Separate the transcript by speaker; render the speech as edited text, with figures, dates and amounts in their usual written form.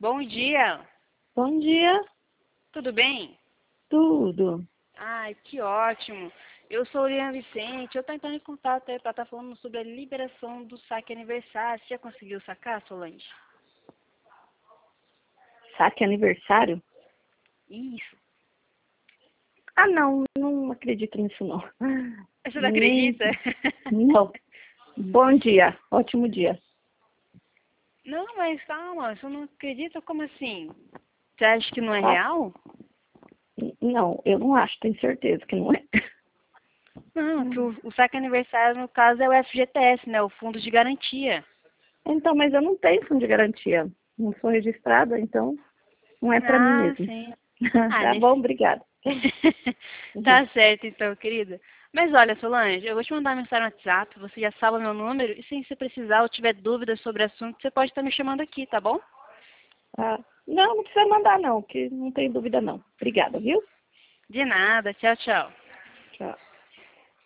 Speaker 1: Bom dia,
Speaker 2: Bom dia,
Speaker 1: tudo bem?
Speaker 2: tudo.
Speaker 1: Ai, que ótimo. Eu sou Liana Vicente, eu estou entrando em contato aí para estar falando sobre a liberação do saque aniversário. Você já conseguiu sacar, Solange?
Speaker 2: Saque aniversário?
Speaker 1: Isso.
Speaker 2: Ah, não acredito nisso não.
Speaker 1: Você não
Speaker 2: Nem,
Speaker 1: acredita?
Speaker 2: não. Bom dia, ótimo dia.
Speaker 1: Não, mas calma, você não acredita? Como assim? Você acha que não é
Speaker 2: Tá?
Speaker 1: real?
Speaker 2: Não, eu não acho, tenho certeza que não é.
Speaker 1: Não, que o saque aniversário, no caso, é o FGTS, né? O Fundo de Garantia.
Speaker 2: Então, mas eu não tenho fundo de garantia. Não sou registrada, então não é para mim
Speaker 1: Ah,
Speaker 2: mesmo.
Speaker 1: sim. Ah,
Speaker 2: Tá
Speaker 1: nesse...
Speaker 2: bom, obrigada.
Speaker 1: Tá certo, então, querida. Mas olha, Solange, eu vou te mandar uma mensagem no WhatsApp, você já salva meu número, e se você precisar ou tiver dúvidas sobre o assunto, você pode estar me chamando aqui, tá bom?
Speaker 2: Ah, não precisa mandar não, que não tem dúvida não. Obrigada, viu?
Speaker 1: De nada, tchau, tchau.
Speaker 2: Tchau.